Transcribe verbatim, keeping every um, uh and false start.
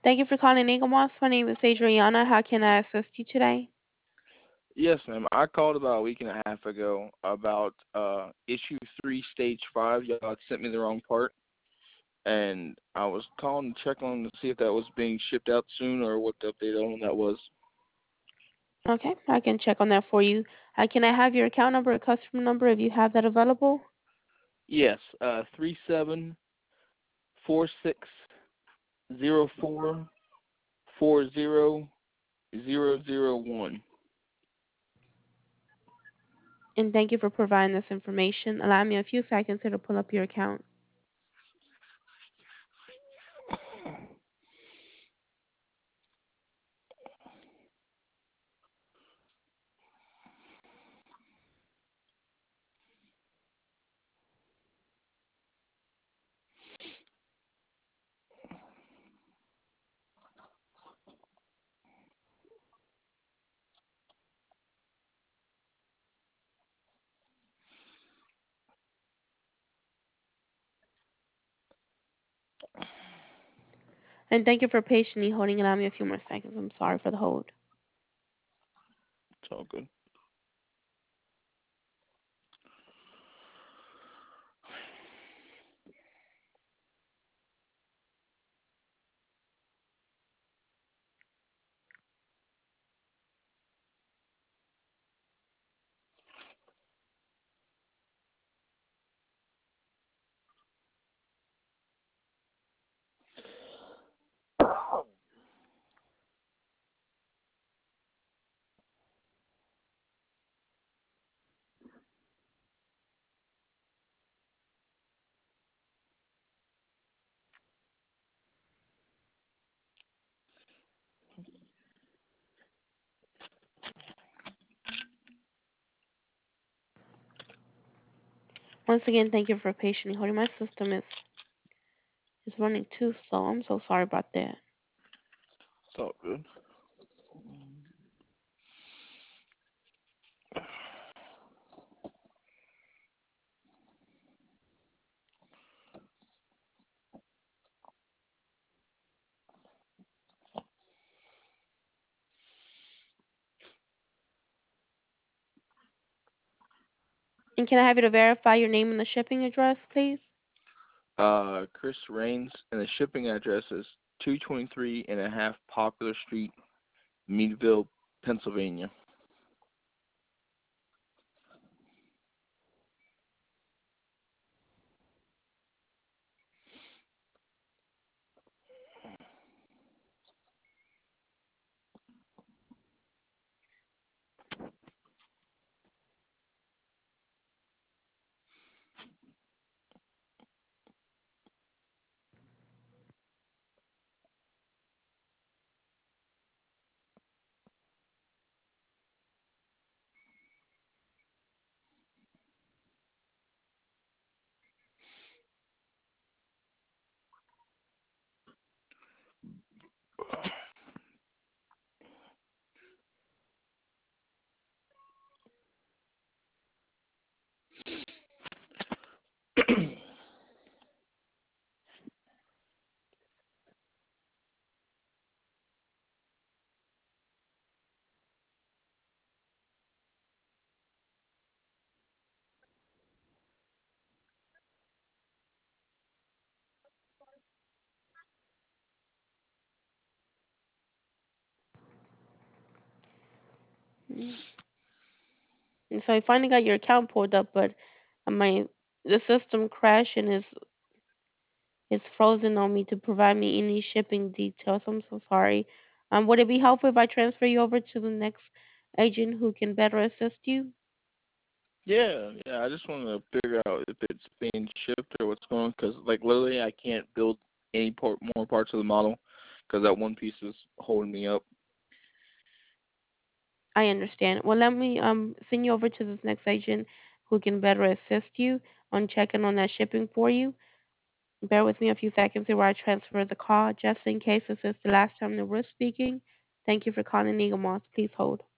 Thank you for calling Eagle Moss. My name is Adriana. How can I assist you today? Yes, ma'am. I called about a week and a half ago about uh issue three, stage five. Y'all had sent me the wrong part, and I was calling to check on to see if that was being shipped out soon or what the update on that was. Okay, I can check on that for you. Uh, can I have your account number or customer number if you have that available? Yes, uh, three seven four six zero four four zero zero zero one. And thank you for providing this information. Allow me a few seconds here to pull up your account. And thank you for patiently holding. Allow me a few more seconds. I'm sorry for the hold. It's all good. Once again, thank you for patiently holding. My system is is running too slow. I'm so sorry about that. It's all good. And can I have you to verify your name and the shipping address, please? Uh, Chris Rains, and the shipping address is two twenty-three and a half Popular Street, Meadville, Pennsylvania. Mm. And so I finally got your account pulled up, but uh, my the system crashed and is is frozen on me to provide me any shipping details. I'm so sorry. Um, would it be helpful if I transfer you over to the next agent who can better assist you? Yeah, yeah. I just want to figure out if it's being shipped or what's going on, because like literally I can't build any part more parts of the model because that one piece is holding me up. I understand. Well, let me um send you over to this next agent who can better assist you on checking on that shipping for you. Bear with me a few seconds here while I transfer the call, just in case this is the last time that we're speaking. Thank you for calling Eagle Moss. Please hold.